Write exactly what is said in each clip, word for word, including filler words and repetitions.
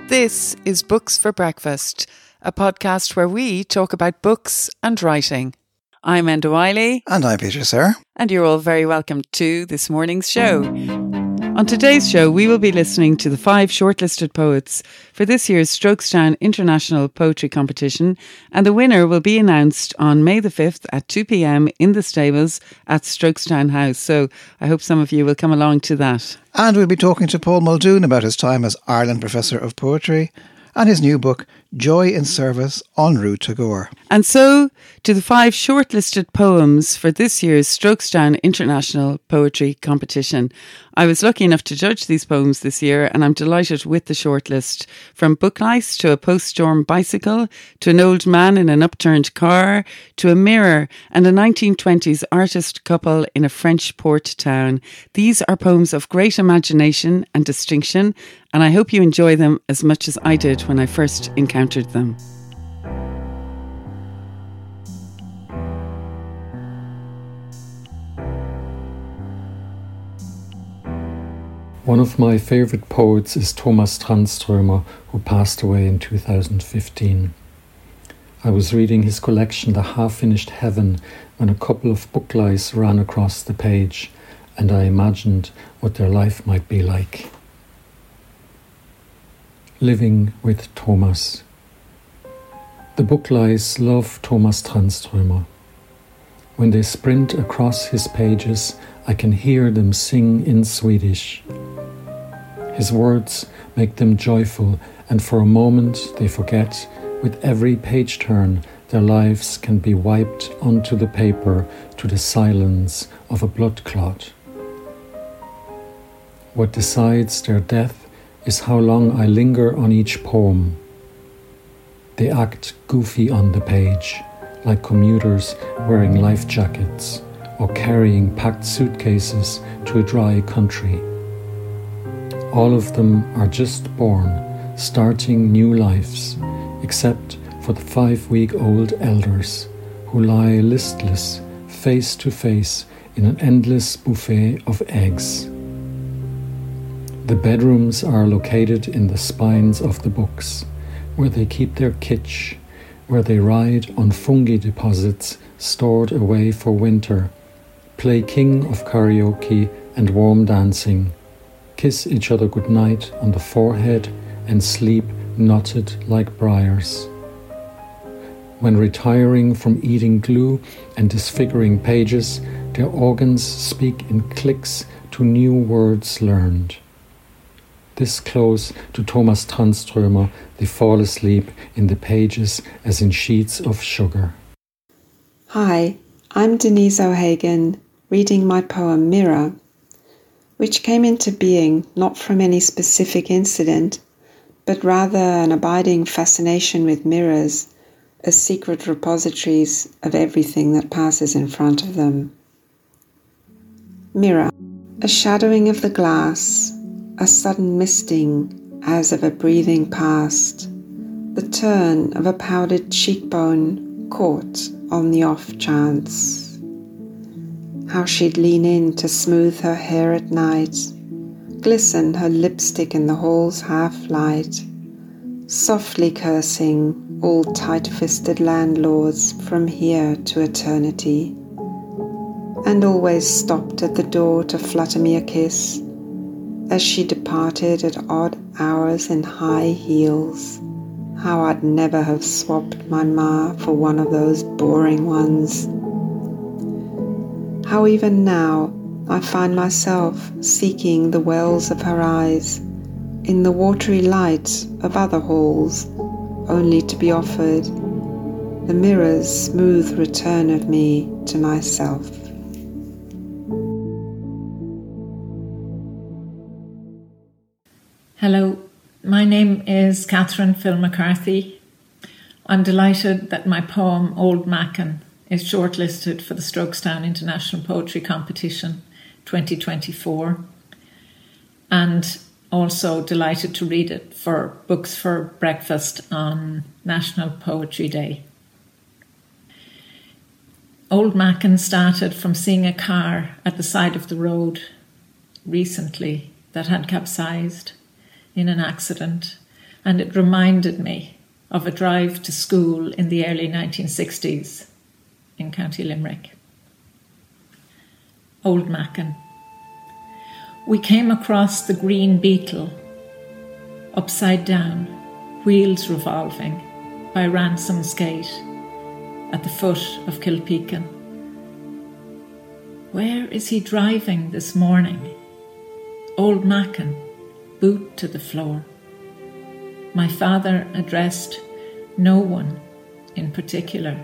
This is Books for Breakfast, a podcast where we talk about books and writing. I'm Enda Wiley. And I'm Peter Sir. And you're all very welcome to this morning's show. On today's show, we will be listening to the five shortlisted poets for this year's Strokestown International Poetry Competition, and the winner will be announced on May the fifth at two p.m. in the stables at Strokestown House. So I hope some of you will come along to that. And we'll be talking to Paul Muldoon about his time as Ireland Professor of Poetry and his new book, Joy in Service, En route to Gore. And so, to the five shortlisted poems for this year's Strokestown International Poetry Competition. I was lucky enough to judge these poems this year, and I'm delighted with the shortlist. From Book Lice to A Post-Storm Bicycle, to An Old Man in an Upturned Car, to A Mirror and a nineteen twenties artist couple in a French port town. These are poems of great imagination and distinction, and I hope you enjoy them as much as I did when I first encountered them. One of my favourite poets is Thomas Tranströmer, who passed away in two thousand fifteen. I was reading his collection The Half-Finished Heaven when a couple of book lice ran across the page, and I imagined what their life might be like. Living with Thomas. The book lice love Thomas Tranströmer. When they sprint across his pages, I can hear them sing in Swedish. His words make them joyful, and for a moment they forget, with every page turn, their lives can be wiped onto the paper to the silence of a blood clot. What decides their death is how long I linger on each poem. They act goofy on the page, like commuters wearing life jackets or carrying packed suitcases to a dry country. All of them are just born, starting new lives, except for the five-week-old elders who lie listless, face to face in an endless buffet of eggs. The bedrooms are located in the spines of the books, where they keep their kitsch, where they ride on fungi deposits stored away for winter, play king of karaoke and warm dancing, kiss each other goodnight on the forehead and sleep knotted like briars. When retiring from eating glue and disfiguring pages, their organs speak in clicks to new words learned. This close to Thomas Tranströmer, they fall asleep in the pages as in sheets of sugar. Hi, I'm Denise O'Hagan, reading my poem Mirror, which came into being not from any specific incident, but rather an abiding fascination with mirrors as secret repositories of everything that passes in front of them. Mirror, a shadowing of the glass, a sudden misting as of a breathing past, the turn of a powdered cheekbone caught on the off chance. How she'd lean in to smooth her hair at night, glisten her lipstick in the hall's half-light, softly cursing all tight-fisted landlords from here to eternity, and always stopped at the door to flutter me a kiss as she departed at odd hours in high heels. How I'd never have swapped my ma for one of those boring ones. How even now I find myself seeking the wells of her eyes in the watery light of other halls, only to be offered the mirror's smooth return of me to myself. Hello, my name is Catherine Phil McCarthy. I'm delighted that my poem Old Mackin is shortlisted for the Strokestown International Poetry Competition twenty twenty-four, and also delighted to read it for Books for Breakfast on National Poetry Day. Old Mackin started from seeing a car at the side of the road recently that had capsized in an accident, and it reminded me of a drive to school in the early nineteen sixties in County Limerick. Old Mackin. We came across the Green Beetle, upside down, wheels revolving, by Ransom's Gate, at the foot of Kilpeakin. Where is he driving this morning? Old Mackin, boot to the floor. My father addressed no one in particular.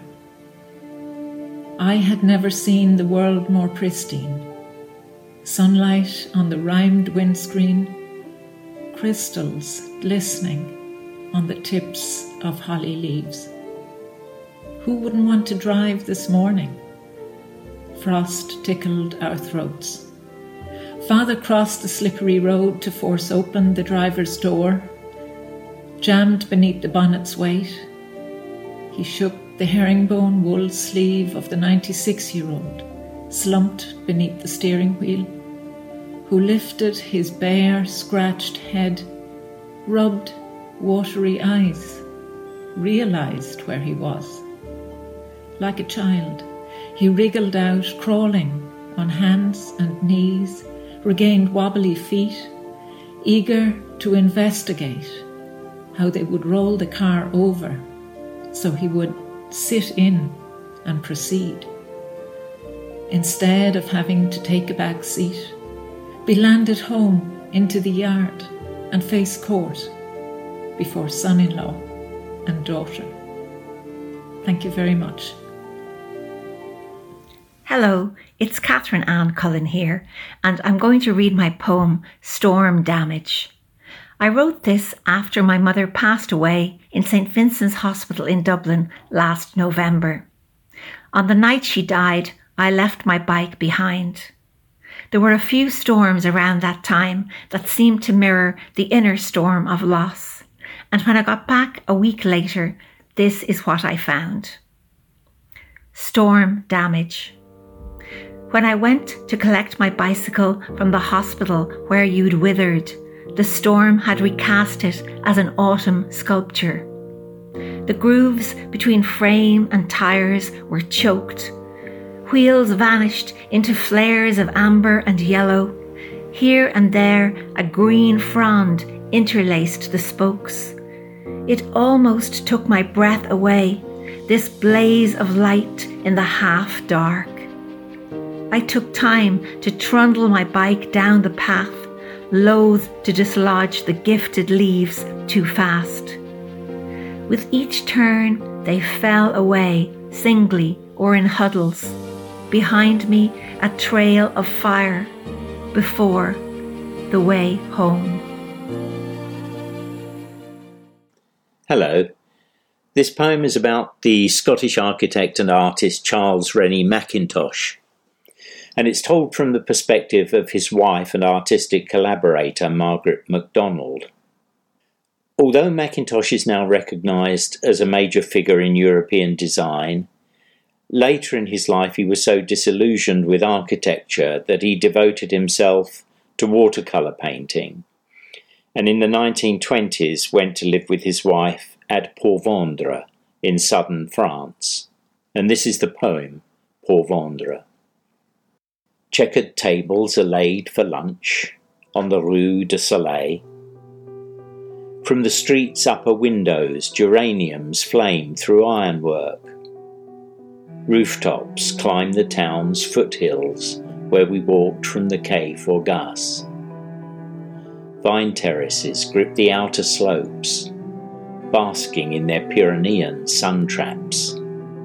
I had never seen the world more pristine. Sunlight on the rimed windscreen, crystals glistening on the tips of holly leaves. Who wouldn't want to drive this morning? Frost tickled our throats. Father crossed the slippery road to force open the driver's door, jammed beneath the bonnet's weight. He shook the herringbone wool sleeve of the ninety-six-year-old, slumped beneath the steering wheel, who lifted his bare, scratched head, rubbed watery eyes, realised where he was. Like a child, he wriggled out, crawling on hands and knees, regained wobbly feet, eager to investigate how they would roll the car over so he would sit in and proceed. Instead of having to take a back seat, be landed home into the yard and face court before son-in-law and daughter. Thank you very much. Hello, it's Catherine Ann Cullen here, and I'm going to read my poem, Storm Damage. I wrote this after my mother passed away in Saint Vincent's Hospital in Dublin last November. On the night she died, I left my bike behind. There were a few storms around that time that seemed to mirror the inner storm of loss, and when I got back a week later, this is what I found. Storm damage. When I went to collect my bicycle from the hospital where you'd withered, the storm had recast it as an autumn sculpture. The grooves between frame and tyres were choked. Wheels vanished into flares of amber and yellow. Here and there, a green frond interlaced the spokes. It almost took my breath away, this blaze of light in the half-dark. I took time to trundle my bike down the path, loath to dislodge the gifted leaves too fast. With each turn, they fell away, singly or in huddles. Behind me, a trail of fire. Before, the way home. Hello. This poem is about the Scottish architect and artist Charles Rennie Mackintosh, and it's told from the perspective of his wife and artistic collaborator Margaret MacDonald. Although Mackintosh is now recognised as a major figure in European design, later in his life he was so disillusioned with architecture that he devoted himself to watercolour painting, and in the nineteen twenties went to live with his wife at Port-Vendre in southern France. And this is the poem, Port-Vendre. Checkered tables are laid for lunch on the Rue du Soleil. From the street's upper windows, geraniums flame through ironwork. Rooftops climb the town's foothills where we walked from the Quai Forgas. Vine terraces grip the outer slopes, basking in their Pyrenean sun traps.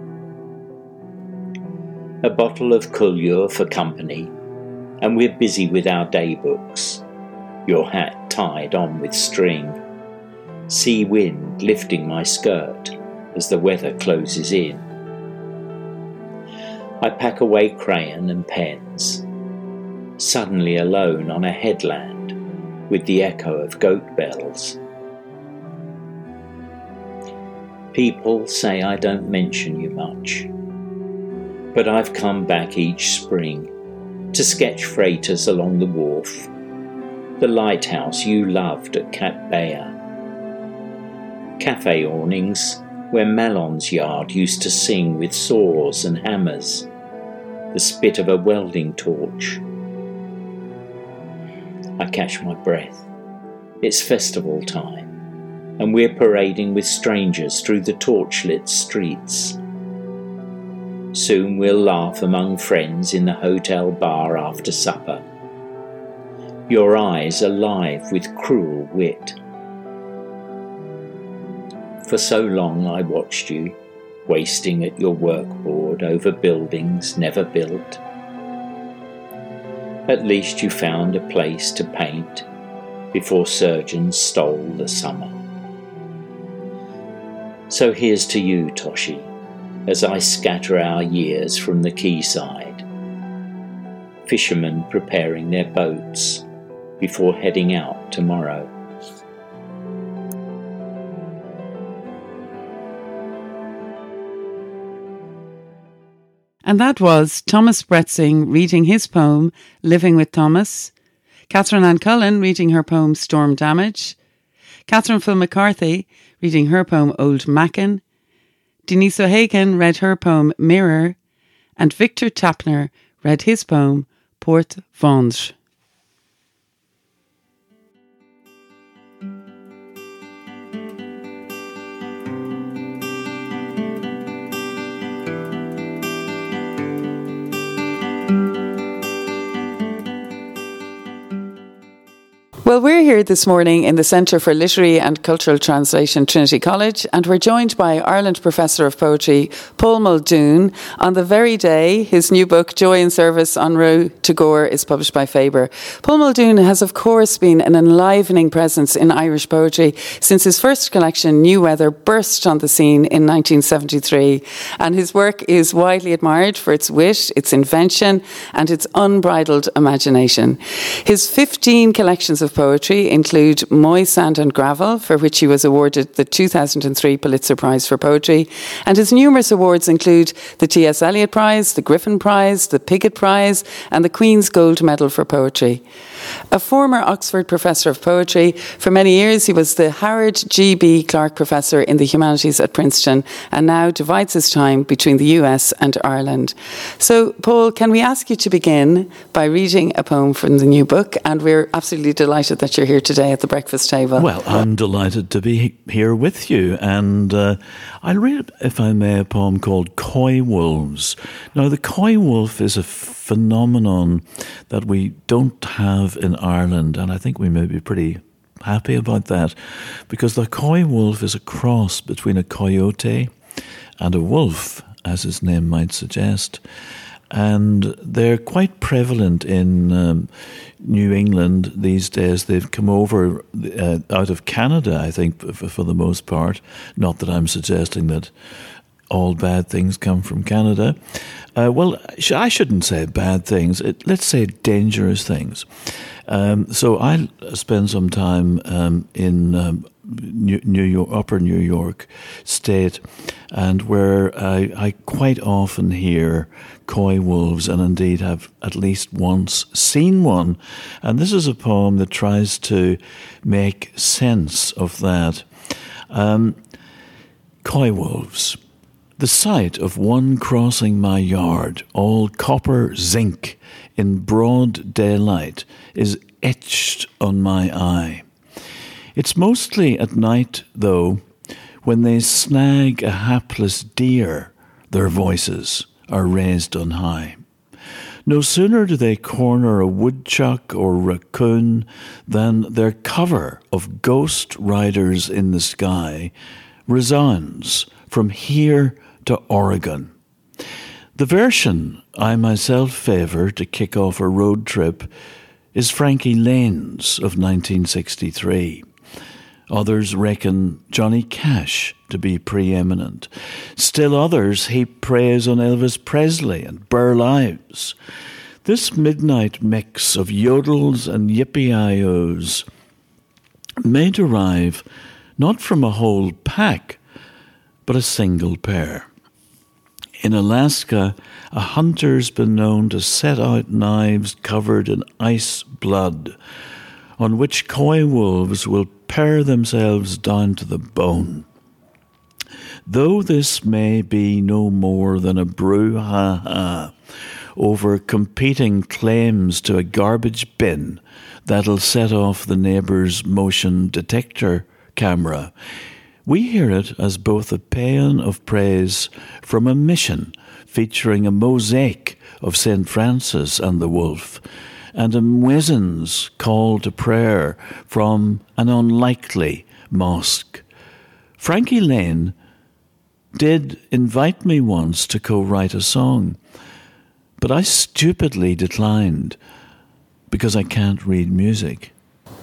A bottle of Collioure for company, and we're busy with our day books, your hat tied on with string, sea wind lifting my skirt as the weather closes in. I pack away crayon and pens, suddenly alone on a headland with the echo of goat bells. People say I don't mention you much, but I've come back each spring to sketch freighters along the wharf, the lighthouse you loved at Cap Bea, cafe awnings where Malon's yard used to sing with saws and hammers, the spit of a welding torch. I catch my breath. It's festival time, and we're parading with strangers through the torchlit streets. Soon we'll laugh among friends in the hotel bar after supper. Your eyes alive with cruel wit. For so long I watched you, wasting at your workboard over buildings never built. At least you found a place to paint before surgeons stole the summer. So here's to you, Toshi, as I scatter our years from the quayside. Fishermen preparing their boats before heading out tomorrow. And that was Thomas Bretzing reading his poem, Living with Thomas, Catherine Ann Cullen reading her poem, Storm Damage, Catherine Phil McCarthy reading her poem, Old Mackin, Denise O'Hagan read her poem, Mirror, and Victor Tapner read his poem, Port Venge. Well, we're here this morning in the Centre for Literary and Cultural Translation, Trinity College, and we're joined by Ireland Professor of Poetry, Paul Muldoon, on the very day his new book, Joy in Service, En route to Gore, is published by Faber. Paul Muldoon has, of course, been an enlivening presence in Irish poetry since his first collection, New Weather, burst on the scene in nineteen seventy-three, and his work is widely admired for its wit, its invention, and its unbridled imagination. His fifteen collections of poetry include Moy, Sand and Gravel, for which he was awarded the two thousand three Pulitzer Prize for Poetry, and his numerous awards include the T S Eliot Prize, the Griffin Prize, the Piggott Prize, and the Queen's Gold Medal for Poetry. A former Oxford Professor of Poetry, for many years he was the Howard G B Clarke Professor in the Humanities at Princeton, and now divides his time between the U S and Ireland. So, Paul, can we ask you to begin by reading a poem from the new book? And we're absolutely delighted that you're here today at the breakfast table. Well, I'm delighted to be here with you, and uh, I'll read, if I may, a poem called Coy Wolves. Now, the coy wolf is a phenomenon that we don't have in Ireland, and I think we may be pretty happy about that, because the coy wolf is a cross between a coyote and a wolf, as his name might suggest. And they're quite prevalent in um, New England these days. They've come over uh, out of Canada, I think, for, for the most part. Not that I'm suggesting that all bad things come from Canada. Uh, well, I shouldn't say bad things. It, let's say dangerous things. Um, so I spend some time um, in um, New, New York, Upper New York State, and where I, I quite often hear coy wolves, and indeed have at least once seen one. And this is a poem that tries to make sense of that. Um, coy wolves. The sight of one crossing my yard, all copper zinc in broad daylight, is etched on my eye. It's mostly at night, though, when they snag a hapless deer, their voices are raised on high. No sooner do they corner a woodchuck or raccoon than their cover of ghost riders in the sky resounds from here to Oregon. The version I myself favour to kick off a road trip is Frankie Lane's of nineteen sixty-three. Others reckon Johnny Cash to be preeminent. Still others heap praise on Elvis Presley and Burl Ives. This midnight mix of yodels and yippee-i-os may derive not from a whole pack, but a single pair. In Alaska, a hunter's been known to set out knives covered in ice blood, on which coy wolves will pare themselves down to the bone Though this may be no more than a brouhaha over competing claims to a garbage bin that'll set off the neighbour's motion detector camera, we hear it as both a paean of praise from a mission featuring a mosaic of Saint Francis and the Wolf, and a muezzin's call to prayer from an unlikely mosque. Frankie Lane did invite me once to co-write a song, but I stupidly declined because I can't read music.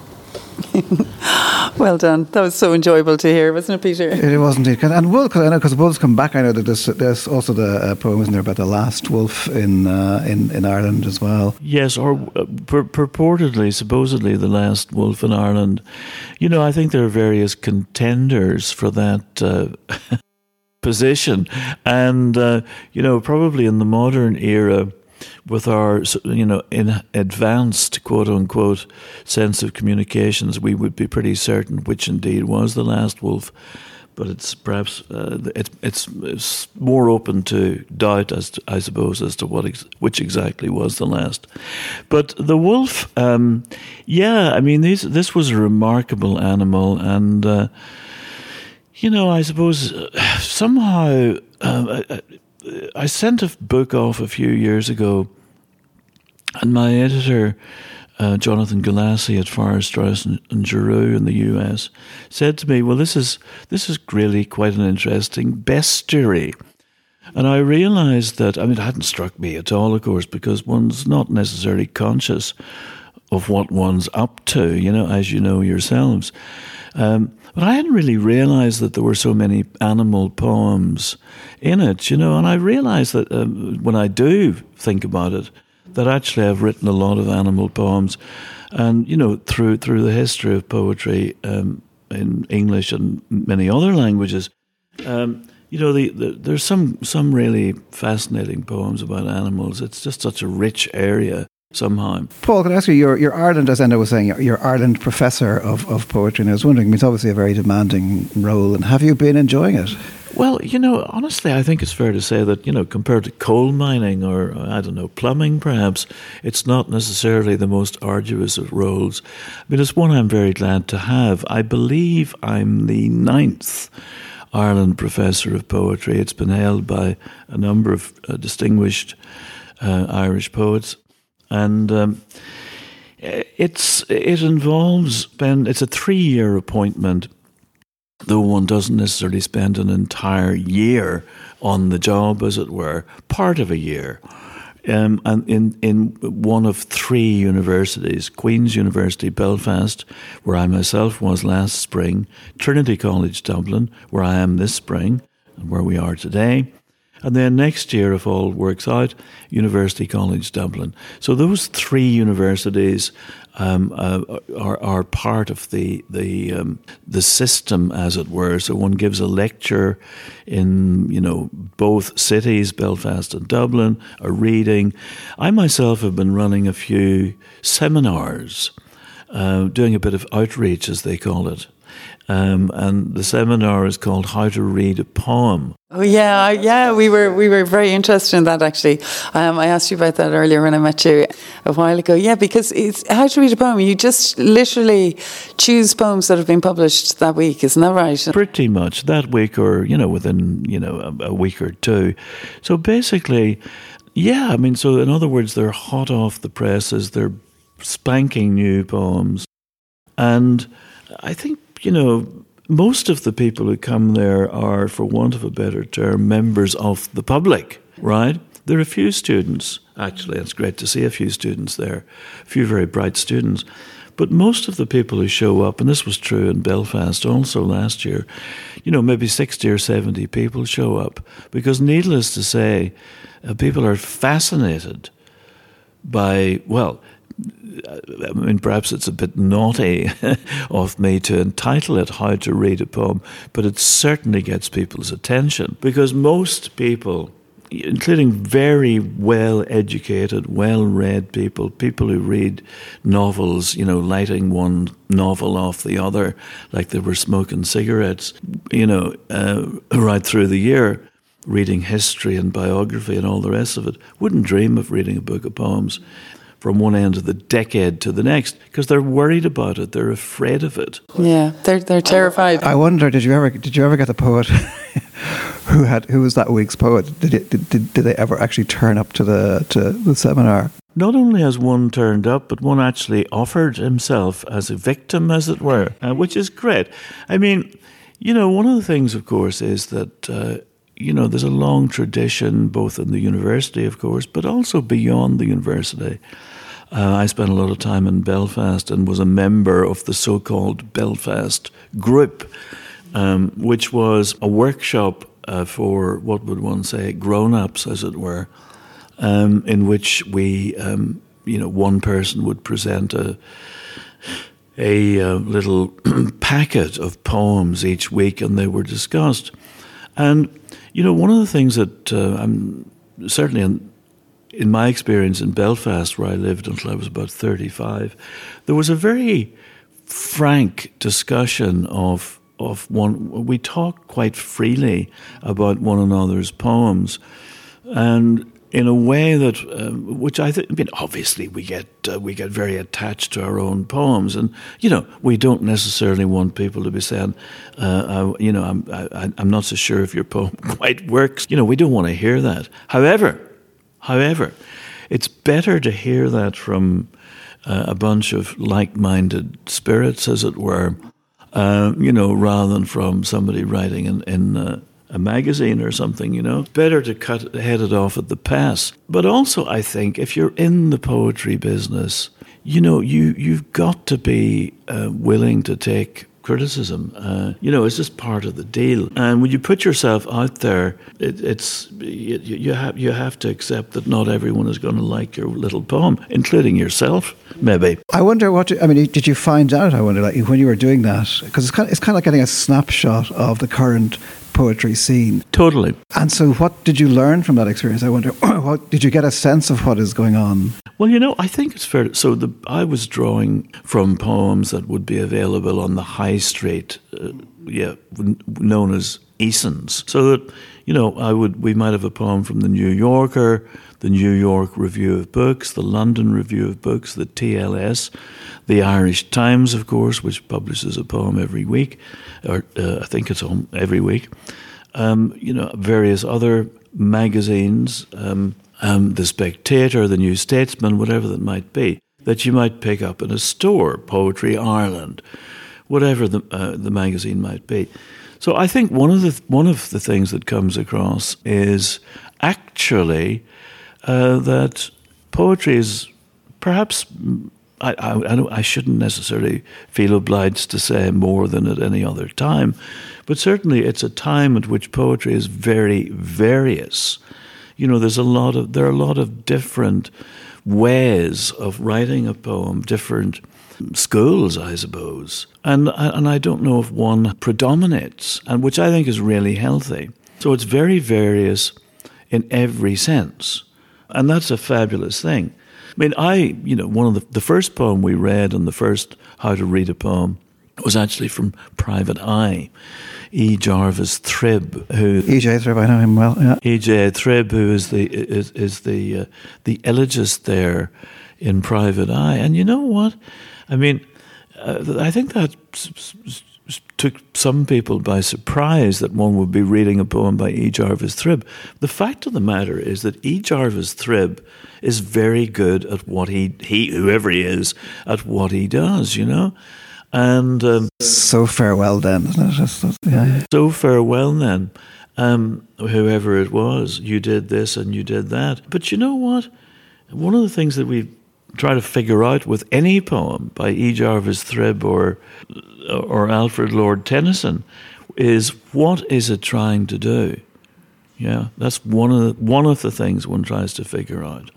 Well done. That was so enjoyable to hear, wasn't it, Peter? It was indeed. And Wolf, I know, because Wolves come back, I know that there's, there's also the uh, poem, isn't there, about the last wolf in uh, in, in Ireland as well. Yes, or uh, pur- purportedly, supposedly the last wolf in Ireland. You know, I think there are various contenders for that uh, position. And, uh, you know, probably in the modern era, with our, you know, in advanced, quote-unquote, sense of communications, we would be pretty certain which indeed was the last wolf. But it's perhaps, uh, it, it's, it's more open to doubt, as to, I suppose, as to what ex- which exactly was the last. But the wolf, um, yeah, I mean, these, this was a remarkable animal. And, uh, you know, I suppose uh, somehow... Uh, I, I sent a book off a few years ago, and my editor, uh, Jonathan Galassi at Farrar, Straus and, and Giroux in the U S, said to me, well, this is this is really quite an interesting bestiary. And I realised that, I mean, it hadn't struck me at all, of course, because one's not necessarily conscious of what one's up to, you know, as you know yourselves. Um, but I hadn't really realised that there were so many animal poems in it, you know, and I realised that um, when I do think about it, that actually I've written a lot of animal poems, and, you know, through through the history of poetry um, in English and many other languages, um, you know, the, the, there's some, some really fascinating poems about animals. It's just such a rich area. Somehow. Paul, can I ask you, you're, you're Ireland, as Enda was saying, you're, you're Ireland professor of, of poetry, and I was wondering, it's obviously a very demanding role, and have you been enjoying it? Well, you know, honestly, I think it's fair to say that, you know, compared to coal mining or, I don't know, plumbing perhaps, it's not necessarily the most arduous of roles. I mean, it's one I'm very glad to have. I believe I'm the ninth Ireland professor of poetry. It's been held by a number of uh, distinguished uh, Irish poets. And um, it's it involves spend. It's a three-year appointment, though one doesn't necessarily spend an entire year on the job, as it were, part of a year. Um, and in, in one of three universities, Queen's University Belfast, where I myself was last spring, Trinity College Dublin, where I am this spring, and where we are today, and then next year, if all works out, University College Dublin. So those three universities um, uh, are are part of the the um, the system, as it were. So one gives a lecture in, you know, both cities, Belfast and Dublin, a reading. I myself have been running a few seminars, uh, doing a bit of outreach, as they call it. Um, and the seminar is called How to Read a Poem. Oh yeah, yeah, we were we were very interested in that actually. Um, I asked you about that earlier when I met you a while ago. Yeah, because it's How to Read a Poem. You just literally choose poems that have been published that week, isn't that right? Pretty much that week, or you know, within you know a, a week or two. So basically, yeah, I mean, so in other words, they're hot off the presses. They're spanking new poems, and I think, you know, most of the people who come there are, for want of a better term, members of the public, right? There are a few students, actually. It's great to see a few students there, a few very bright students. But most of the people who show up, and this was true in Belfast also last year, you know, maybe sixty or seventy people show up. Because needless to say, uh, people are fascinated by, well, I mean, perhaps it's a bit naughty of me to entitle it How to Read a Poem, but it certainly gets people's attention, because most people including very well-educated, well-read people, people who read novels, you know, lighting one novel off the other like they were smoking cigarettes, you know, uh, right through the year, reading history and biography and all the rest of it, wouldn't dream of reading a book of poems from one end of the decade to the next because they're worried about it. They're afraid of it. Yeah, they're they're terrified. I wonder, did you ever did you ever get the poet who had who was that week's poet? Did it, did, did did they ever actually turn up to the to the seminar? Not only has one turned up, but one actually offered himself as a victim, as it were, uh, which is great. I mean, you know, one of the things, of course, is that. Uh, You know, there's a long tradition, both in the university, of course, but also beyond the university. Uh, I spent a lot of time in Belfast and was a member of the so-called Belfast Group, um, which was a workshop uh, for, what would one say, grown-ups, as it were, um, in which we, um, you know, one person would present a, a uh, little packet of poems each week, and they were discussed. And you know, one of the things that uh, I'm certainly in, in my experience in Belfast, where I lived until I was about thirty-five, there was a very frank discussion of of one. We talked quite freely about one another's poems, and in a way that, um, which I think, I mean, obviously we get uh, we get very attached to our own poems, and you know, we don't necessarily want people to be saying, uh, I, you know, I'm I, I'm not so sure if your poem quite works. You know, we don't want to hear that. However, however, it's better to hear that from uh, a bunch of like-minded spirits, as it were, uh, you know, rather than from somebody writing in. in uh, a magazine or something, you know. Better to cut head it off at the pass. But also, I think, if you're in the poetry business, you know, you, you've got to be uh, willing to take criticism. Uh, you know, it's just part of the deal. And when you put yourself out there, it, it's you, you have you have to accept that not everyone is going to like your little poem, including yourself, maybe. I wonder what, I mean, did you find out, I wonder, like when you were doing that, because it's kind of, it's kind of like getting a snapshot of the current poetry scene. Totally. And so what did you learn from that experience? I wonder, what, did you get a sense of what is going on? Well, you know, I think it's fair. To, so the, I was drawing from poems that would be available on the high street, uh, yeah, known as Eason's. So that, you know, I would we might have a poem from the New Yorker, the New York Review of Books, the London Review of Books, the T L S, the Irish Times, of course, which publishes a poem every week, or uh, I think it's on every week. Um, you know, various other magazines, um, um, The Spectator, The New Statesman, whatever that might be, that you might pick up in a store, Poetry Ireland, whatever the uh, the magazine might be. So I think one of the one of the things that comes across is actually uh, that poetry is perhaps. I, I, I shouldn't necessarily feel obliged to say more than at any other time, but certainly it's a time at which poetry is very various. You know, there's a lot of there are a lot of different ways of writing a poem, different schools, I suppose, and and I don't know if one predominates, and which I think is really healthy. So it's very various in every sense, and that's a fabulous thing. I mean, I, you know, one of the, the first poem we read and the first How to Read a Poem was actually from Private Eye, E. Jarvis Thribb, who E J Thribb, I know him well. Yeah. E J Thribb, who is the is, is the uh, the elegist there in Private Eye, and you know what? I mean, uh, I think that s- s- took some people by surprise that one would be reading a poem by E. Jarvis Thribb. The fact of the matter is that E. Jarvis Thribb is very good at what he, he whoever he is, at what he does, you know? And um, so farewell then, isn't it? Just, yeah. So farewell then, um, whoever it was, you did this and you did that. But you know what? One of the things that we try to figure out with any poem by E. Jarvis Thribb or or Alfred Lord Tennyson is, what is it trying to do? Yeah, that's one of the, one of the things one tries to figure out.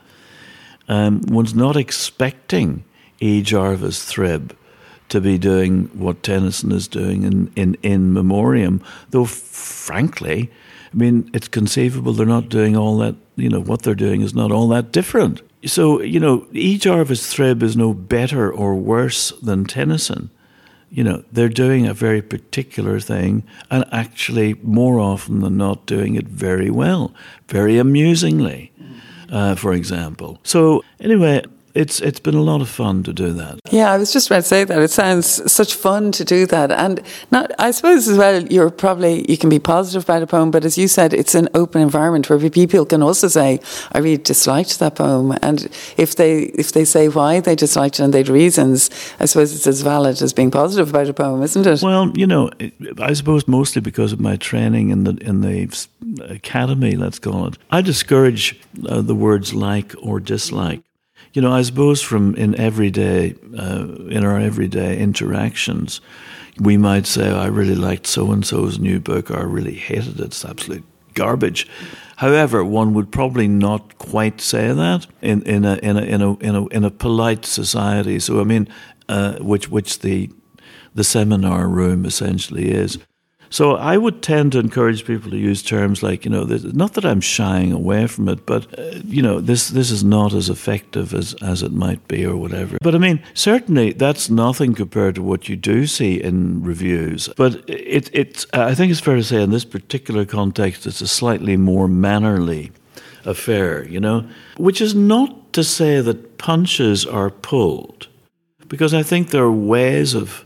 Um, one's not expecting E. Jarvis Thribb to be doing what Tennyson is doing in, in, in memoriam, though frankly, I mean, it's conceivable they're not doing all that, you know, what they're doing is not all that different. So, you know, E. Jarvis Thribb is no better or worse than Tennyson. You know, they're doing a very particular thing and actually more often than not doing it very well, very amusingly, uh, for example. So anyway, it's it's been a lot of fun to do that. Yeah, I was just about to say that. It sounds such fun to do that. And not, I suppose as well, you're probably, you can be positive about a poem, but as you said, it's an open environment where people can also say, I really disliked that poem. And if they if they say why they disliked it and they had reasons, I suppose it's as valid as being positive about a poem, isn't it? Well, you know, I suppose mostly because of my training in the in the academy, let's call it, I discourage uh, the words like or dislike. You know, I suppose from in everyday, uh, in our everyday interactions, we might say, I really liked so-and-so's new book, or I really hated it, it's absolute garbage. However, one would probably not quite say that in, in, a, in, a, in, a, in, a, in a polite society. So, I mean, uh, which, which the, the seminar room essentially is. So I would tend to encourage people to use terms like, you know, not that I'm shying away from it, but, uh, you know, this this is not as effective as, as it might be or whatever. But I mean, certainly that's nothing compared to what you do see in reviews. But it, it, I think it's fair to say in this particular context, it's a slightly more mannerly affair, you know, which is not to say that punches are pulled, because I think there are ways of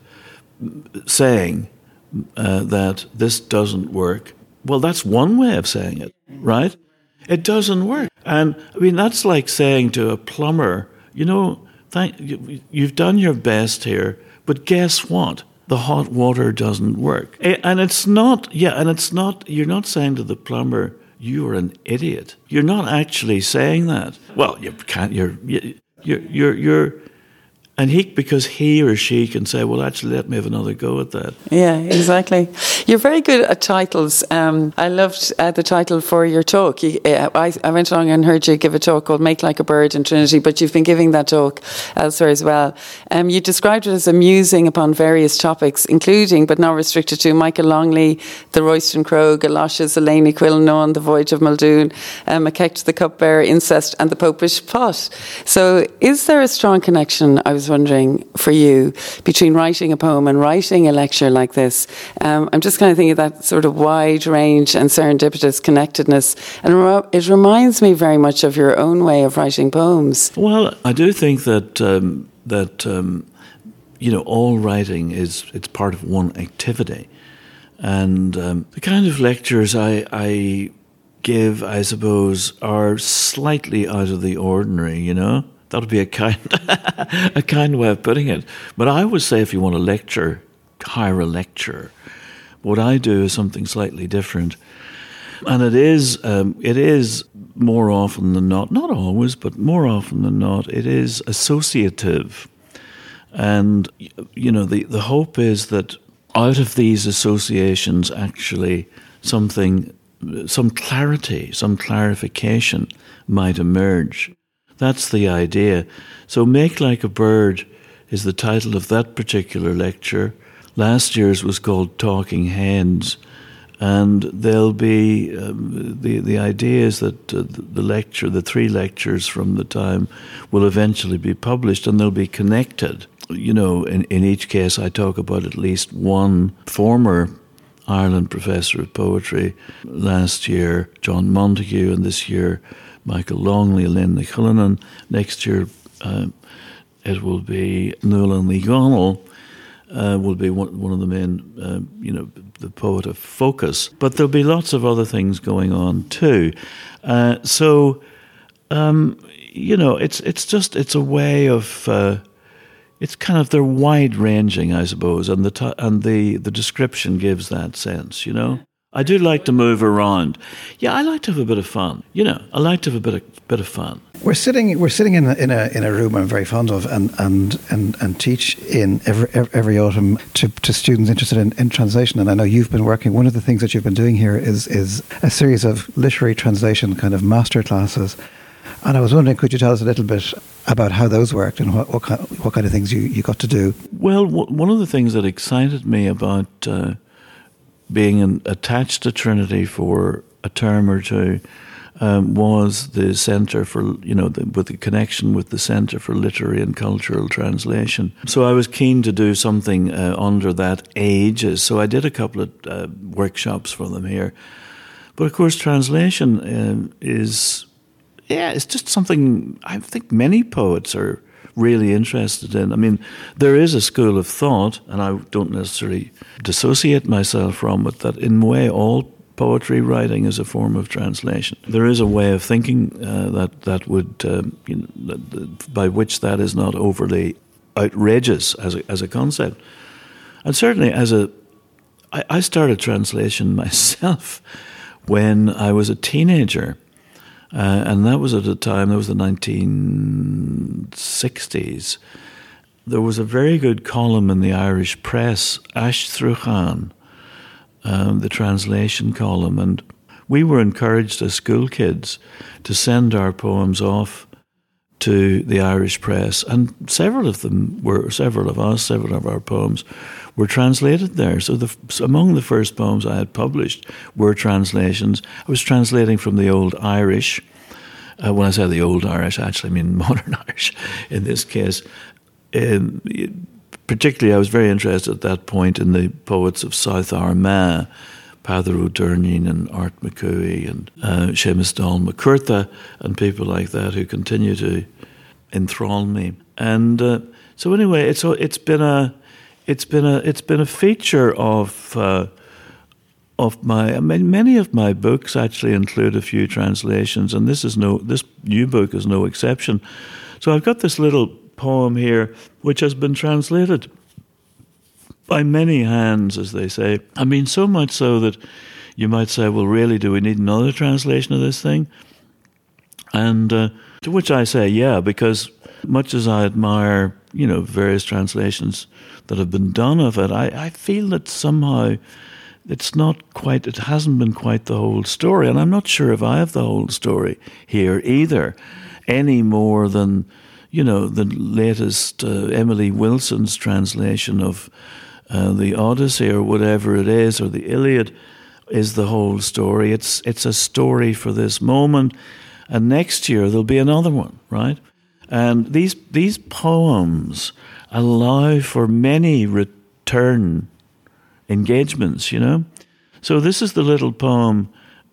saying Uh, that this doesn't work. Well, that's one way of saying it, right? It doesn't work. And, I mean, that's like saying to a plumber, you know, thank, you, you've done your best here, but guess what? The hot water doesn't work. And it's not, yeah, and it's not, you're not saying to the plumber, you're an idiot. You're not actually saying that. Well, you can't, you're, you're, you're, you're, And he, because he or she can say, well, actually, let me have another go at that. Yeah, exactly. You're very good at titles. Um, I loved uh, the title for your talk. You, uh, I, I went along and heard you give a talk called Make Like a Bird in Trinity, but you've been giving that talk elsewhere as well. Um, you described it as a musing upon various topics, including, but not restricted to, Michael Longley, the Royston Crow, Galoshes, Eleni Quilnawn, the Voyage of Muldoon, um, Macecht the Cupbearer, Incest, and the Popish Pot. So is there a strong connection, I was wondering, for you, between writing a poem and writing a lecture like this? Um, I'm just kind of thinking of that sort of wide range and serendipitous connectedness. And it reminds me very much of your own way of writing poems. Well, I do think that, um, that um, you know, all writing is, it's part of one activity. And um, the kind of lectures I, I give, I suppose, are slightly out of the ordinary, you know? That would be a kind, a kind way of putting it. But I would say if you want a lecture, hire a lecturer. What I do is something slightly different. And it is, um, it is more often than not, not always, but more often than not, it is associative. And, you know, the, the hope is that out of these associations, actually, something, some clarity, some clarification might emerge. That's the idea. So Make Like a Bird is the title of that particular lecture. Last year's was called Talking Hens. And there'll be, um, the, the idea is that uh, the lecture, the three lectures from the time will eventually be published and they'll be connected. You know, in, in each case I talk about at least one former Ireland professor of poetry. Last year, John Montague, and this year, Michael Longley, Eleni Quilnawn. Next year, uh, it will be Nuala Ní Dhomhnaill, uh, will be one, one of the main, uh, you know, the poet of focus. But there'll be lots of other things going on too. Uh, so, um, you know, it's it's just, it's a way of, uh, it's kind of, they're wide-ranging, I suppose, and the t- and the, the description gives that sense, you know. I do like to move around. Yeah, I like to have a bit of fun. You know, I like to have a bit of bit of fun. We're sitting we're sitting in a in a in a room I'm very fond of and and and, and teach in every every autumn to, to students interested in, in translation. And I know you've been working. One of the things that you've been doing here is is a series of literary translation kind of master classes. And I was wondering, could you tell us a little bit about how those worked and what what kind what kind of things you, you got to do? Well, w- one of the things that excited me about uh, being an, attached to Trinity for a term or two, um, was the Centre for, you know, the, with the connection with the Centre for Literary and Cultural Translation. So I was keen to do something uh, under that aegis. So I did a couple of uh, workshops for them here. But of course, translation uh, is, yeah, it's just something I think many poets are really interested in. I mean, there is a school of thought, and I don't necessarily dissociate myself from it, that in a way all poetry writing is a form of translation. There is a way of thinking uh, that that would, um, you know, that, by which that is not overly outrageous as a, as a concept. And certainly as a, I, I started translation myself when I was a teenager. Uh, and that was at a time, that was the nineteen sixties. There was a very good column in the Irish press, Ash-Truchan, um, the translation column. And we were encouraged as school kids to send our poems off to the Irish press. And several of them were, several of us, several of our poems were translated there. So the, among the first poems I had published were translations. I was translating from the Old Irish. Uh, when I say the Old Irish, I actually mean Modern Irish in this case. Um, particularly, I was very interested at that point in the poets of South Armagh, Peadar O'Durnin and Art McCooey and uh, Seamus Dahl McCurtha and people like that who continue to enthrall me. And uh, so anyway, it's it's been a It's been a it's been a feature of uh, of my I mean many of my books actually include a few translations, and this is no this new book is no exception. So I've got this little poem here which has been translated by many hands, as they say. I mean, so much so that you might say, well, really, do we need another translation of this thing? And uh, to which I say, yeah, because much as I admire, you know, various translations that have been done of it, I, I feel that somehow it's not quite, it hasn't been quite the whole story. And I'm not sure if I have the whole story here either, any more than, you know, the latest uh, Emily Wilson's translation of uh, the Odyssey or whatever it is, or the Iliad, is the whole story. It's it's a story for this moment, and next year there'll be another one, right? And these these poems allow for many return engagements, you know. So this is the little poem,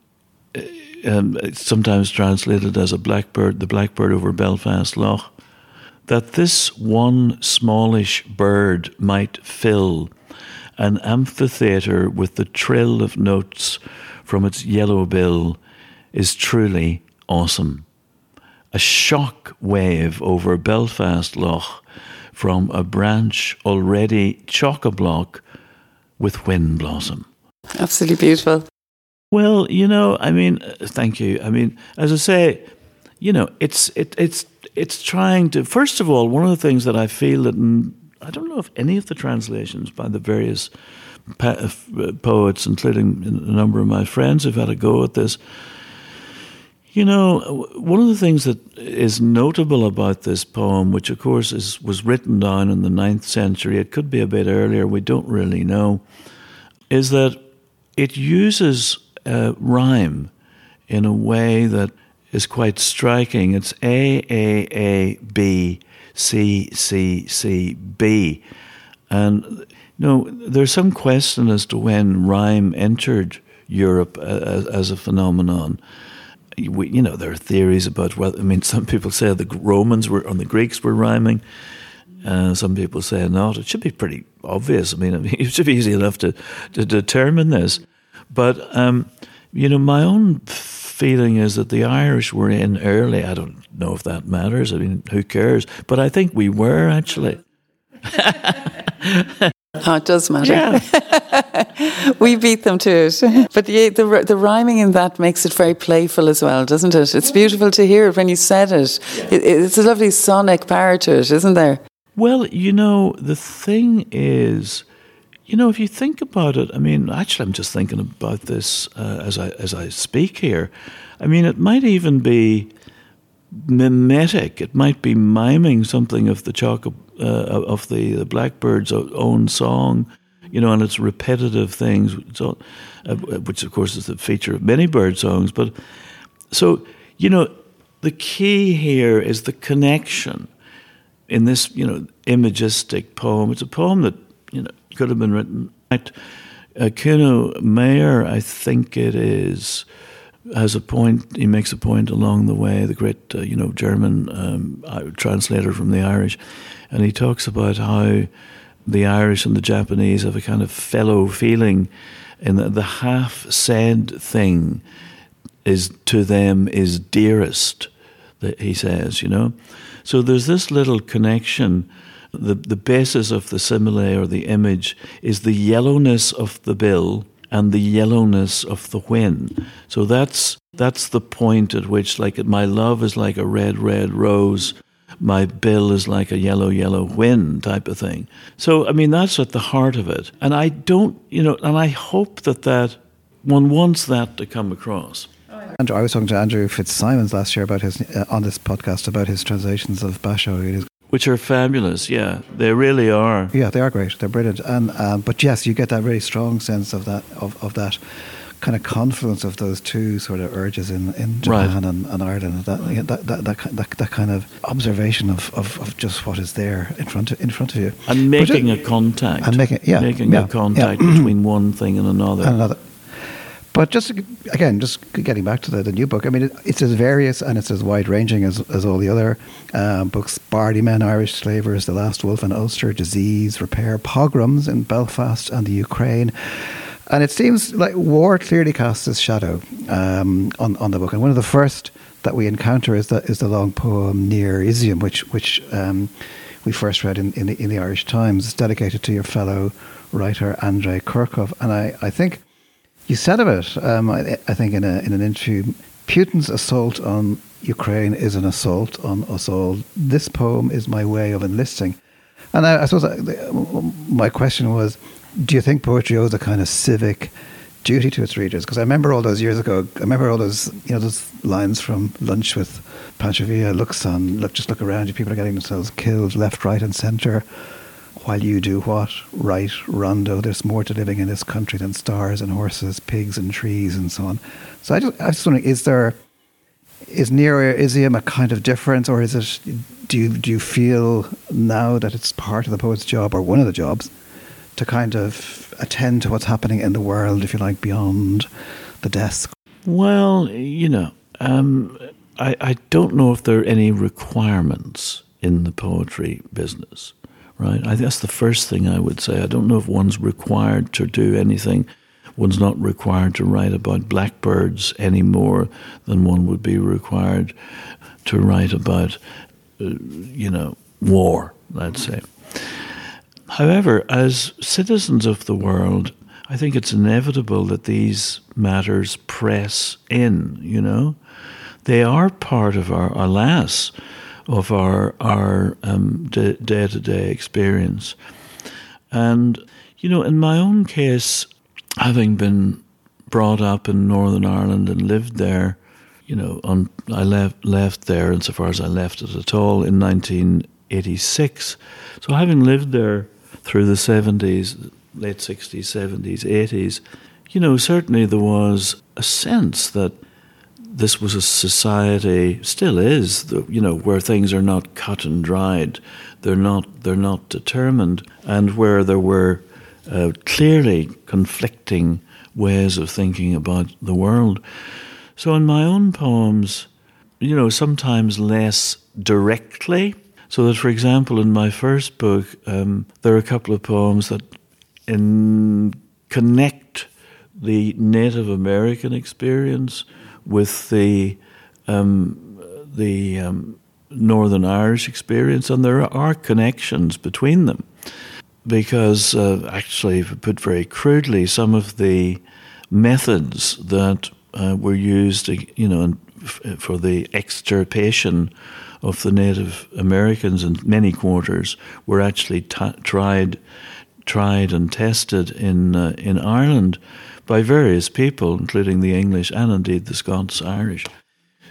um, sometimes translated as a blackbird, the blackbird over Belfast Lough, that this one smallish bird might fill an amphitheatre with the trill of notes from its yellow bill is truly awesome. A shock wave over Belfast Lough from a branch already chock-a-block with wind blossom. Absolutely beautiful. Well, you know, I mean, uh, thank you. I mean, as I say, you know, it's it, it's it's trying to, first of all, one of the things that I feel that, in, I don't know if any of the translations by the various pa- uh, poets, including a number of my friends who've had a go at this, you know, one of the things that is notable about this poem, which of course is was written down in the ninth century, it could be a bit earlier, we don't really know, is that it uses uh, rhyme in a way that is quite striking. It's A, A, A, B, C, C, C, B. And, you know, there's some question as to when rhyme entered Europe as, as a phenomenon. We, you know, there are theories about whether, I mean, some people say the Romans were, and the Greeks were rhyming. Uh, some people say not. It should be pretty obvious. I mean, I mean it should be easy enough to, to determine this. But, um, you know, my own feeling is that the Irish were in early. I don't know if that matters. I mean, who cares? But I think we were, actually. Oh, it does matter. Yeah. We beat them to it. But the, the the rhyming in that makes it very playful as well, doesn't it? It's beautiful to hear it when you said it. it it's a lovely sonic power to it, isn't there? Well, you know, the thing is, you know, if you think about it, I mean, actually I'm just thinking about this uh, as I as I speak here. I mean, it might even be mimetic. It might be miming something of the chocolate, uh, of the, the blackbird's own song. you know, and it's repetitive things, so, uh, which of course is the feature of many bird songs. But so, you know, the key here is the connection in this, you know, imagistic poem. It's a poem that, you know, could have been written. Uh, Kuno Meyer, I think it is, has a point, he makes a point along the way, the great, uh, you know, German um, translator from the Irish, and he talks about how the Irish and the Japanese have a kind of fellow feeling in that the half-said thing is, to them, is dearest, that he says, you know. So there's this little connection. The, the basis of the simile or the image is the yellowness of the bill and the yellowness of the whin. So that's that's the point at which, like, my love is like a red, red rose, my bill is like a yellow, yellow whin type of thing. So, I mean, that's at the heart of it. And I don't, you know, and I hope that that, one wants that to come across. Andrew, I was talking to Andrew Fitzsimons last year about his, uh, on this podcast, about his translations of Basho. Which are fabulous, yeah. They really are. Yeah, they are great. They're brilliant. And um, but yes, you get that really strong sense of that of, of that kind of confluence of those two sort of urges in, in Japan right. and, and Ireland. That, that, that, that, that, that kind of observation of, of, of just what is there in front of, in front of you. And making it, a contact. And making, yeah, making yeah, a contact yeah. between one thing and another. And another. But just, again, just getting back to the, the new book, I mean, it, it's as various and it's as wide-ranging as, as all the other uh, books. Bardi Men, Irish Slavers, The Last Wolf in Ulster, Disease, Repair, Pogroms in Belfast and the Ukraine. And it seems like war clearly casts its shadow um, on, on the book. And one of the first that we encounter is the, is the long poem Near Izium, which which um, we first read in, in, the, in the Irish Times. It's dedicated to your fellow writer, Andrei Kurkov. And I, I think... You said of it, um, I, I think, in, a, in an interview, Putin's assault on Ukraine is an assault on us all. This poem is my way of enlisting. And I, I suppose I, my question was, do you think poetry owes a kind of civic duty to its readers? Because I remember all those years ago, I remember all those, you know, those lines from Lunch with Panchavia, look son, look, just look around you, people are getting themselves killed left, right and centre. While you do what? Right, rondo. There's more to living in this country than stars and horses, pigs and trees and so on. So I just, I was just wondering, is there, is Near Izium a kind of difference, or is it, do you, do you feel now that it's part of the poet's job, or one of the jobs, to kind of attend to what's happening in the world, if you like, beyond the desk? Well, you know, um, I, I don't know if there are any requirements in the poetry business. Right, I think that's the first thing I would say. I don't know if one's required to do anything. One's not required to write about blackbirds any more than one would be required to write about, uh, you know, war, let's say. However, as citizens of the world, I think it's inevitable that these matters press in, you know. They are part of our, alas, of our our um, day, day-to-day experience. And, you know, in my own case, having been brought up in Northern Ireland and lived there, you know, on, I left, left there, insofar as I left it at all, in nineteen eighty-six. So having lived there through the seventies, late sixties, seventies, eighties, you know, certainly there was a sense that this was a society, still is, you know, where things are not cut and dried, they're not they're not determined, and where there were uh, clearly conflicting ways of thinking about the world. So in my own poems, you know, sometimes less directly, so that, for example, in my first book, um, there are a couple of poems that in connect the Native American experience with the um, the um, Northern Irish experience, and there are connections between them, because uh, actually, put very crudely, some of the methods that uh, were used, you know, for the extirpation of the Native Americans in many quarters were actually t- tried, tried and tested in uh, in Ireland by various people, including the English and indeed the Scots-Irish.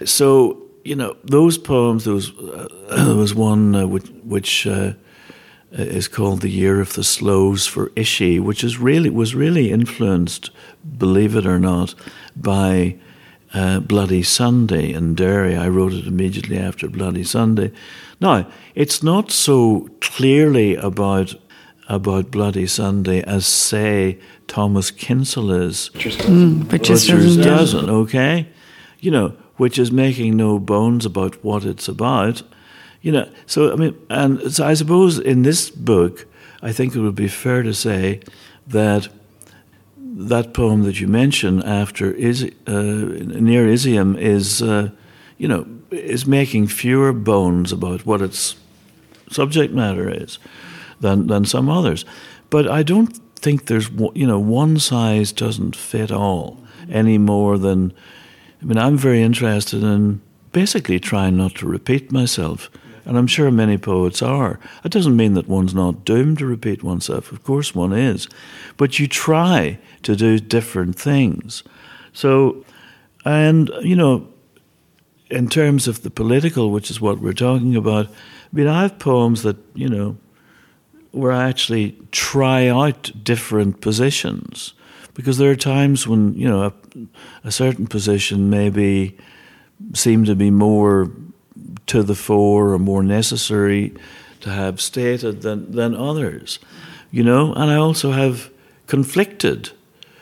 So, you know, those poems, there was, uh, there was one uh, which, which uh, is called The Year of the Slows for Ishi, which is really was really influenced, believe it or not, by uh, Bloody Sunday in Derry. I wrote it immediately after Bloody Sunday. Now, it's not so clearly about about Bloody Sunday as, say, Thomas Kinsella is. Mm, Butchers doesn't, doesn't, okay? You know, which is making no bones about what it's about. You know, so, I mean, and so I suppose in this book, I think it would be fair to say that that poem that you mentioned after is, uh, Near Isium is, uh, you know, is making fewer bones about what its subject matter is than than some others. But I don't think there's, you know, one size doesn't fit all any more than, I mean, I'm very interested in basically trying not to repeat myself. And I'm sure many poets are. It doesn't mean that one's not doomed to repeat oneself. Of course one is. But you try to do different things. So, and, you know, in terms of the political, which is what we're talking about, I mean, I have poems that, you know, where I actually try out different positions. Because there are times when, you know, a, a certain position maybe seem to be more to the fore or more necessary to have stated than, than others, you know. And I also have conflicted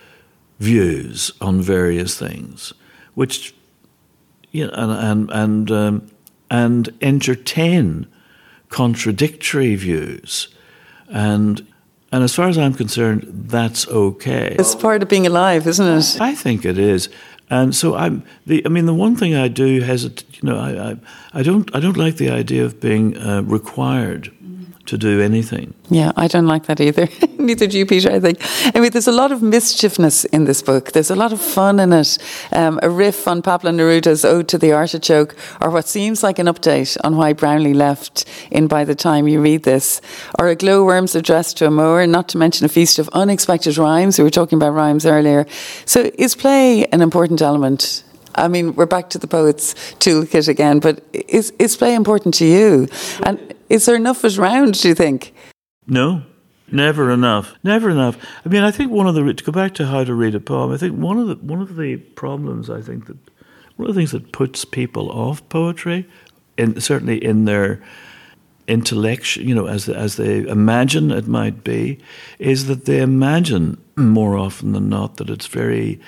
views on various things, which, you know, and and and, um, and entertain contradictory views, and and as far as I'm concerned, that's okay. It's part of being alive, isn't it? I think it is. And so I'm the. I mean, the one thing I do hesitate. You know, I, I, I don't. I don't like the idea of being uh, required to do anything. Yeah, I don't like that either. Neither do you, Peter, I think. Anyway, there's a lot of mischievousness in this book. There's a lot of fun in it. Um, a riff on Pablo Neruda's Ode to the Artichoke, or what seems like an update on why Brownlee left in By the Time You Read This, or a glowworm's address to a mower, not to mention a feast of unexpected rhymes. We were talking about rhymes earlier. So is play an important element? I mean, we're back to the poet's toolkit again, but is is play important to you? And is there enough of it around, do you think? No, never enough. Never enough. I mean, I think one of the, to go back to how to read a poem, I think one of the one of the problems, I think that, one of the things that puts people off poetry, in, certainly in their intellectual, you know, as, as they imagine it might be, is that they imagine more often than not that it's very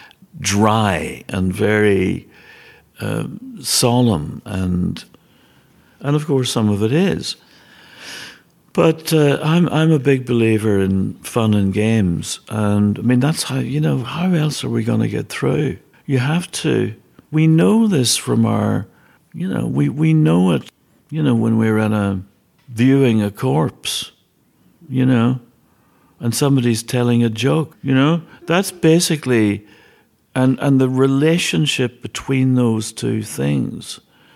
dry and very um, solemn, and and of course some of it is. But uh, I'm I'm a big believer in fun and games, and I mean that's how, you know, how else are we going to get through? You have to. We know this from our, you know, we we know it, you know, when we're at a viewing a corpse, you know, and somebody's telling a joke, you know, that's basically. And and the relationship between those two things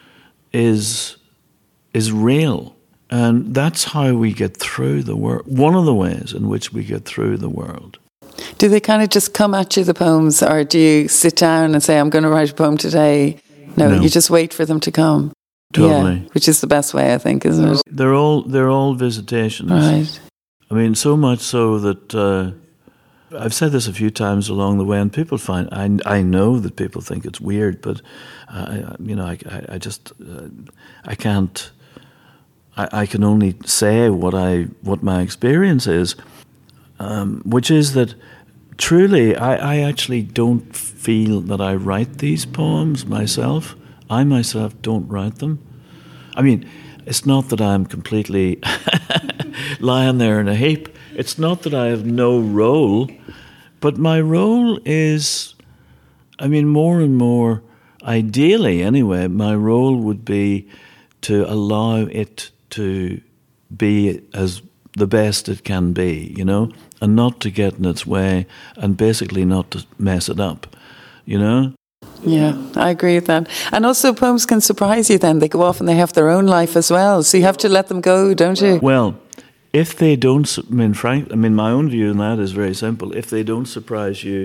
is is real, and that's how we get through the world. One of the ways in which we get through the world. Do they kind of just come at you, the poems, or do you sit down and say, "I'm going to write a poem today"? No, no. You just wait for them to come. Totally, yeah, which is the best way, I think, isn't it? They're all they're all visitations. Right. I mean, so much so that. Uh, I've said this a few times along the way, and people find I I know that people think it's weird, but uh, you know I I, I just uh, I can't I, I can only say what I what my experience is, um, which is that truly I, I actually don't feel that I write these poems myself. I myself don't write them. I mean, it's not that I'm completely lying there in a heap. It's not that I have no role, but my role is, I mean, more and more, ideally anyway, my role would be to allow it to be as the best it can be, you know, and not to get in its way and basically not to mess it up, you know? Yeah, I agree with that. And also poems can surprise you then. They go off and they have their own life as well. So you have to let them go, don't you? Well, if they don't, I mean, Frank, I mean, my own view on that is very simple. If they don't surprise you,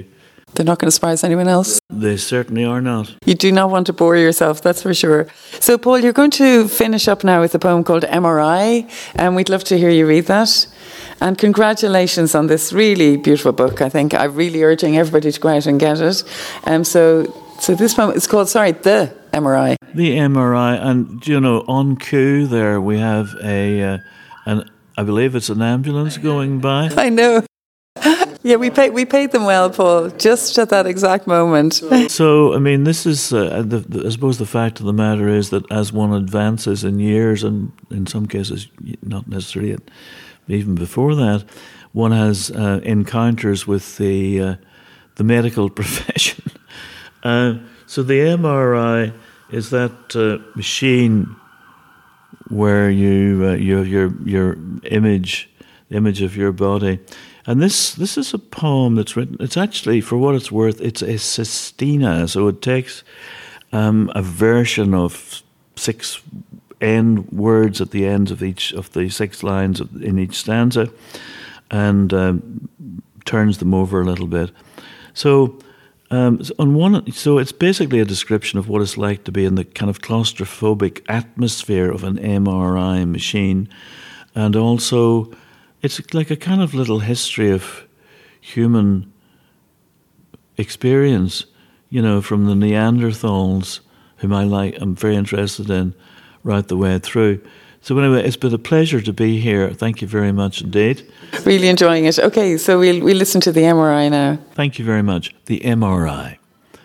They're not going to surprise anyone else. They certainly are not. You do not want to bore yourself, that's for sure. So, Paul, you're going to finish up now with a poem called M R I, and we'd love to hear you read that. And congratulations on this really beautiful book. I think I'm really urging everybody to go out and get it. Um, so, so this poem is called, sorry, The M R I. The M R I, and you know, on cue there we have a, uh, an, I believe it's an ambulance going by. I know. Yeah, we paid we paid them well, Paul, just at that exact moment. So, I mean, this is, uh, the, the, I suppose the fact of the matter is that as one advances in years, and in some cases not necessarily yet, even before that, one has uh, encounters with the uh, the medical profession. Uh, so the M R I is that uh, machine where you uh, you have your your image, the image of your body. And this this is a poem that's written, it's actually, for what it's worth, it's a sestina. So it takes um, a version of six end words at the ends of each of the six lines of, in each stanza, and um, turns them over a little bit. So um, on one, so it's basically a description of what it's like to be in the kind of claustrophobic atmosphere of an M R I machine, and also it's like a kind of little history of human experience, you know, from the Neanderthals, whom I like, I'm very interested in, right the way through. So anyway, it's been a pleasure to be here. Thank you very much indeed. Really enjoying it. Okay, so we'll we'll listen to the M R I now. Thank you very much. The M R I.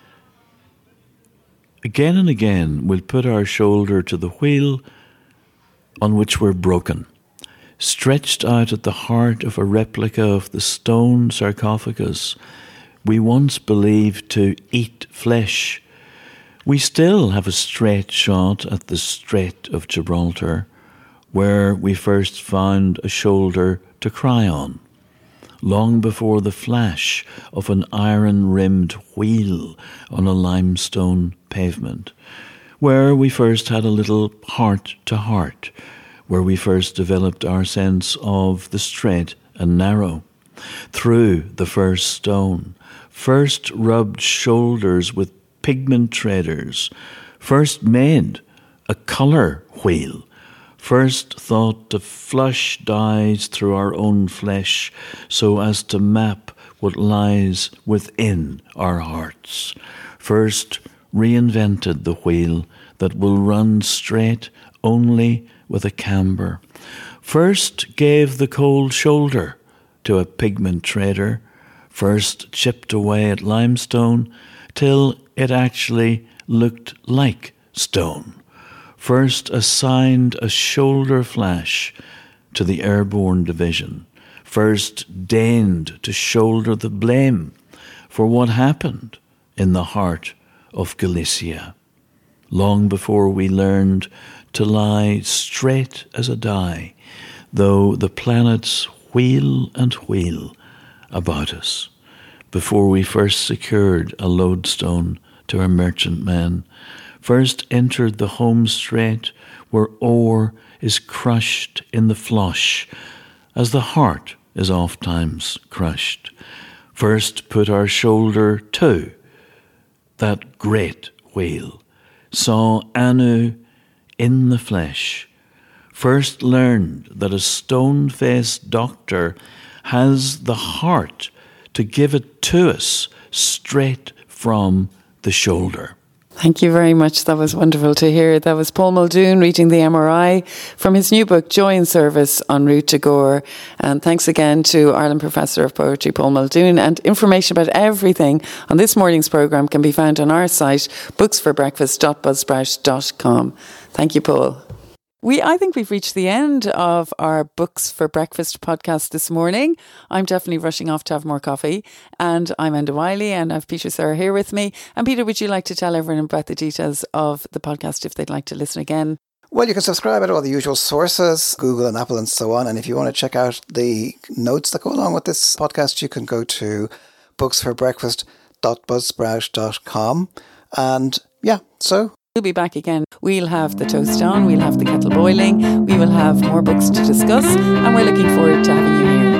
Again and again, we'll put our shoulder to the wheel on which we're broken, stretched out at the heart of a replica of the stone sarcophagus we once believed to eat flesh. We still have a straight shot at the Strait of Gibraltar, where we first found a shoulder to cry on, long before the flash of an iron-rimmed wheel on a limestone pavement, where we first had a little heart-to-heart, where we first developed our sense of the straight and narrow, through the first stone, first rubbed shoulders with pigment traders, first made a colour wheel, first thought to flush dyes through our own flesh so as to map what lies within our hearts, first reinvented the wheel that will run straight only with a camber, first gave the cold shoulder to a pigment trader, first chipped away at limestone till it actually looked like stone, first assigned a shoulder flash to the airborne division, first deigned to shoulder the blame for what happened in the heart of Galicia, long before we learned to lie straight as a die, though the planets wheel and wheel about us, before we first secured a lodestone to our merchantmen, first entered the home strait where ore is crushed in the flush, as the heart is oft-times crushed, first put our shoulder to that great wheel, saw Anu in the flesh, first learned that a stone-faced doctor has the heart to give it to us straight from the shoulder. Thank you very much. That was wonderful to hear. That was Paul Muldoon reading the M R I from his new book, Joy in Service, En route to Gore. And thanks again to Ireland Professor of Poetry, Paul Muldoon. And information about everything on this morning's programme can be found on our site, books for breakfast dot buzzsprout dot com. Thank you, Paul. We, I think we've reached the end of our Books for Breakfast podcast this morning. I'm definitely rushing off to have more coffee. And I'm Enda Wiley, and I have Peter Serra here with me. And Peter, would you like to tell everyone about the details of the podcast if they'd like to listen again? Well, you can subscribe at all the usual sources, Google and Apple and so on. And if you want to check out the notes that go along with this podcast, you can go to books for breakfast dot buzzsprout dot com. And yeah, so we'll be back again. We'll have the toast on, we'll have the kettle boiling, we will have more books to discuss, and we're looking forward to having you here.